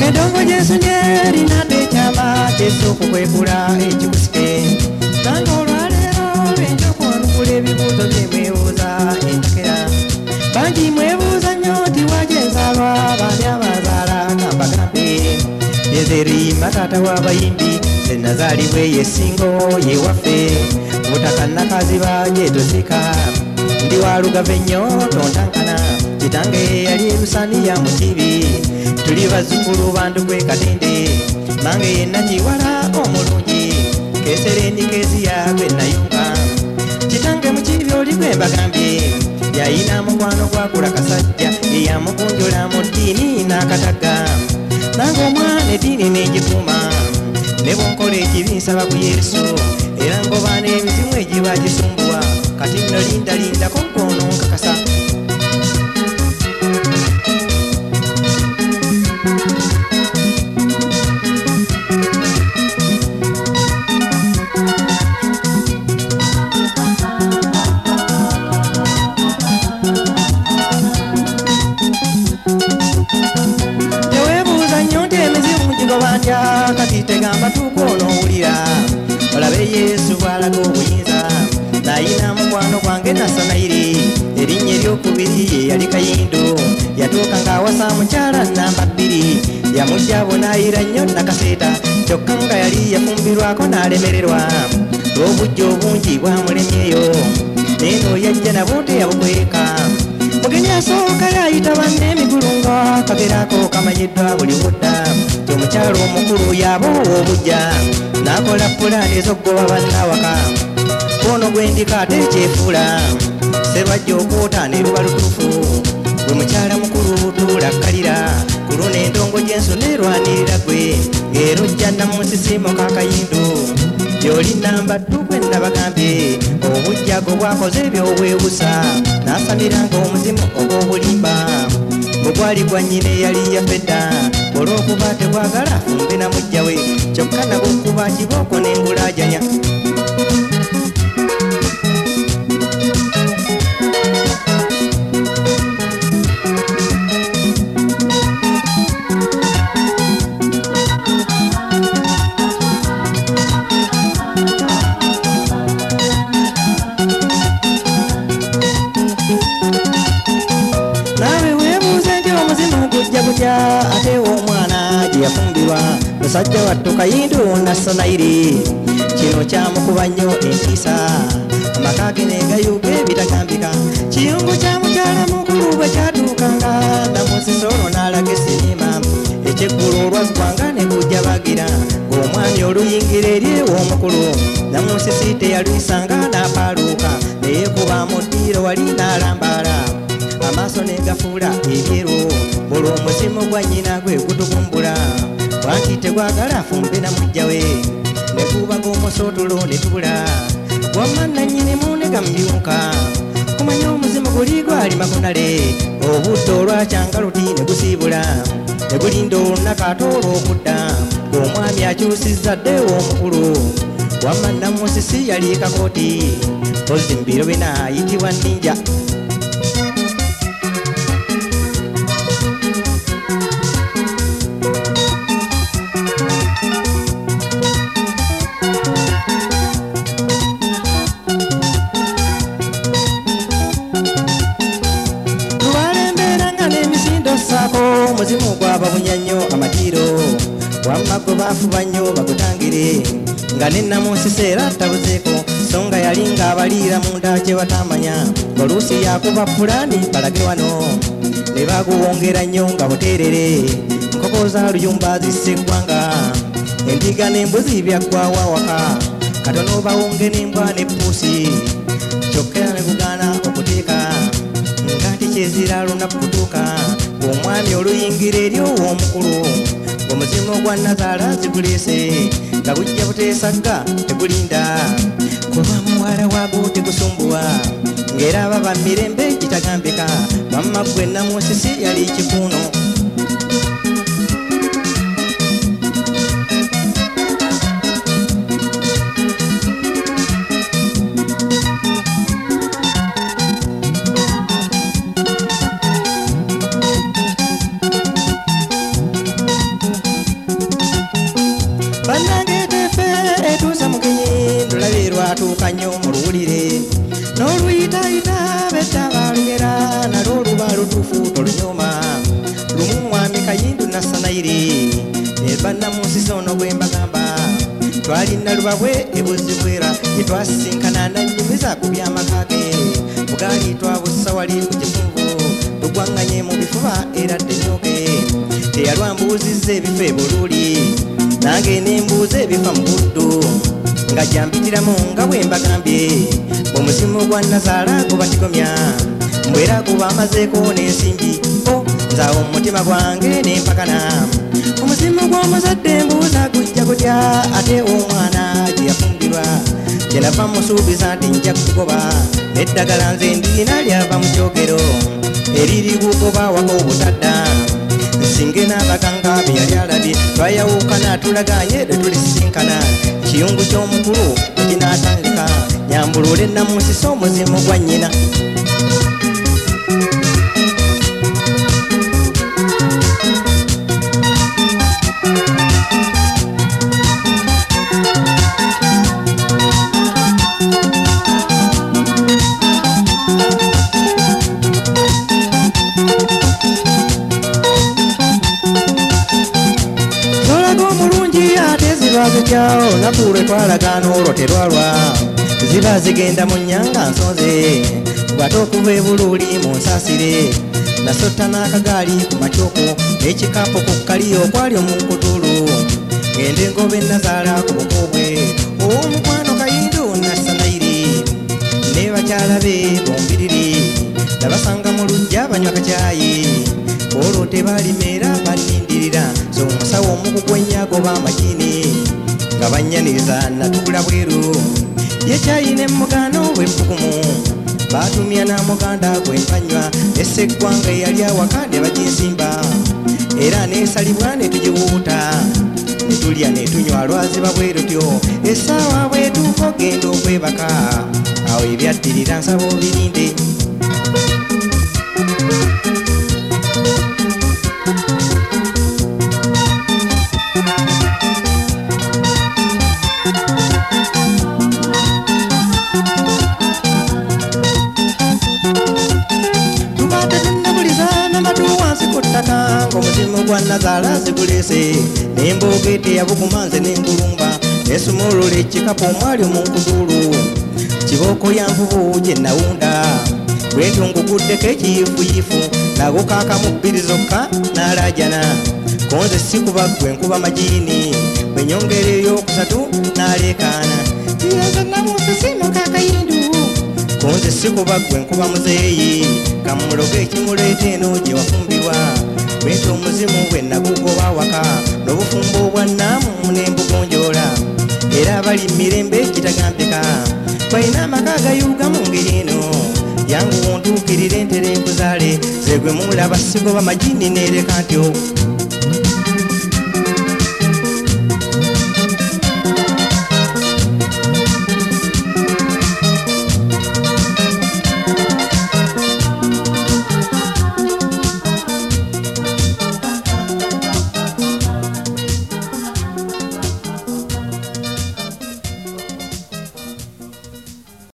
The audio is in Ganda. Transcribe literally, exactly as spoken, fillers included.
Endongo Yesu njeri nate chama Yesu kukwekula echikusike Tango olwalero lwenjoko nukula ebibuuzo byemwebuuza entakera Bangi mwebuuza nnyo nti wajenzalwa bani abazaala kambagambe Yezeri matata w'abayimbi ze nazaalibwe yesingo yewaffe Butaka nakaziba gyetosika Ndi walugave nnyo tontankana Kitange yali elusaniya mu kibi Tuli bazzukulu bantu gwe Katende Mange yenna kiwala omulungi Keeserendi keziya gwe nayunga Kitange mu kibi oli gwe mbagambye Yayina mukwano gwakula kasajja Eyamukunjula mu ddiini n'akatagga Nange omwana eddiini n'egikuuma Ne bw'onkola ekibi nsaba ku Yesu Era ngoba n'emizimu egiba gisumbuwa Kati nno linda lindako nkono nkakasa Kati tegamba tukwonowulira olabe Yesu bw'alaga obuyinza nayina mukwano gwange Nasanayiri erinnya eryokubiri ye yali Kayindo yatuuka ng'awasa mukyala namba bbiri yamujja bonayira nnyo Nakaseeta kyokka nga yali yafumbirwako n'alemererwa obujja obungi bwamulemyeyo neeno yajja nabwo teyabukweka mugenyi asooka yayita banne emigulunga kagerako kamanyiddwa buli budda omukyalo omukulu yaboowa obujja n'akola pulaani ez'okgoba bannawaka ono gwendika ate ekyefuula serwajja okwota ne luba lutuufu gwe mukyala mukulu tuulakkalira ku luno endongo gy'enso neerwanirira gwe ng'era ojja namusisiimo ka Kayindo gy'oli namba ddu gwe nabagambye obujjago bwakoze ebyobwebusa n'asamiranga omuzimu ogw'obulimba bwe gwali gwa nnyina eyali yafedda olw'okuba tegwagala fumbe na mujja we kyokka nagw'okuba kibooko n'embulaajanya ate omwana gye yafumbirwa musajja wattu Kayindo Nasanayiri kino kyamukuba nnyo entiisa amaka ge negayuga ebitagambika kiyungu kya mukyala mukulu bwe kyatuukanga namusisolo n'alaga esinima ekyeggulu olwaggwanga ne gujja bagira ng'omwami oluyingira eri ew'omukulu namusisi teyalwisanga n'apaaluuka neyekuba mu ddiiro wali n'alambaala amaaso negafuula ebyeru buli omuzimu gwa nnyina gwe gutukumbula bwanti tegwagala afumbe na mujja we ne gubaga omusootulo ne tubula wamma nannyinimu ne gamubyuka kumanya omuzimu guli gwali makunale obudde olwakyanga luti ne gusiibula ne gulinda olunaku ate olw'okudda ng'omwami akyusizza dde ew'omukulu wamma namusisi yali kakooti mpozi mbiro bina ayitibwa Ninja omuzimu gw'ababunya nnyo amatiiro wamma gwe baafuba nnyo bagutangire nga ne Namusisi era tabuzeeko so nga yali ng'abaliira mu nda kye batamanya oluusi yakuba pulaani balage wano ne baguwongera nnyo nga buteerere nkoko za luyumba zisse eggwanga endiga n'embuzi byaggwawo awaka katono bawonge n'embwa n'eppuusi kyokka ne bugaana okuteeka nga nti kyezira lunaku kutuuka omwami oluyingira eri ow'omukulu omuzimu gwa Nazaala ziguleese nga gujja buteesagga tegulinda kuba muwala waago tegusumbuwa ng'era baba mirembe kitagambika bamma gwe Namusisi yali kikuuno bannange tefe etuusa mugenyi ndulabirwa atuuka nnyo mu luwulire n'oluyitayita bedda balugera nalwo oluba lutuufu tolunyoma lumu mwami Kayindu Nassanayiri ne bannamunsi ono bwe mbagamba twalina lubabwe ebuzibwera etwasinkana nannyumiza ku byamaka ge bugaali twabussa wali ku kifunvu tugwanganye mu bifuba era ddenyoge teyalwambuuzizza ebifo ebululi nange nembuuza ebifa mu buddu nga jampitiramu nga bwe mbagambye omuzimu gwa Nazaala gubatigomya mbwera guba amazeeko n'ensimbi o nzaawo mu mutima gwange nempakana omuzimu gw'omuzadde mbuuza gujja gutya ate omwana gye yafumbirwa kyenava musuubiza nti nja kugoba eddagala nze ndina lyava mu kyogero eriri kugoba waka obutadda nsinge n'abaganga bye yali alabye twayawukana tulaganye tetulisinkana kiyungu ky'omukulu ekinaatandika nyambulule namusisa omuzimu gwa nnyina zikyawo nakulwe twalagana olwo terwalwa ziba zigenda mu nnyanga nsonze bwate okuva ebululi mu nsasire nasotta n'akagaali ku makyoko n'ekikapu ku kkaliyo okwali omunkutulu ngende engobe Nazaala ku bukobwe ow'omukwano Kayindu Nassanayiri ne bakyala be bombiriri nabasanga mu luggya banywa kacyayi olwo tebalimera bannindirira so omusawo omukugu ennyagoba amagini nga bannyaniriza natuula bweru yekyayi n'emmugano bw'empukumu baatumya n'amuganda gwempanywa esseggwanga eyali awaka ne baginsimba era neesalibwa ne tugiwuuta ne tulya ne tunywa lwaziba bwe rutyo essaawa bwetuuka ogenda okwebaka awo ebyaddirira nsaba obirinde omuzimu gwa Nazaala zigulese n'embooge teyabuguma nze n'engulumba nesumulula ekikapu omwali omunkutulu kibooko ya nvubu gye nawunda bwentyo nguguddeko ekiyifuyifu nago kaakamu bbiri zokka n'alaajana konze si kuba gwe nkuba majiini bwe nyongera ey'okusatu n'aleekaana kiyaza namusisimu ka Kayindu konze si kuba gwe nkuba muzeeyi kamuloga ekimuleeta eno gye wafumbibwa bwentyo omuzimu bwe nagugoba waka n'obufumbo obwa nnaamu n'embugonjoola era bali mirembe kitagambika balina amaka agayuuga mu ngeri eno yangu wontuukirire entere nkuzaale zegwe mulaba sigoba magini neereka ntyo